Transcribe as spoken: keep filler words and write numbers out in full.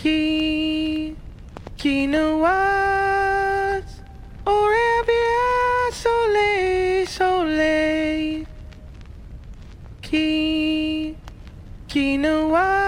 Qui, qui ne watch aurait bien soleil, soleil. Qui, qui ne watch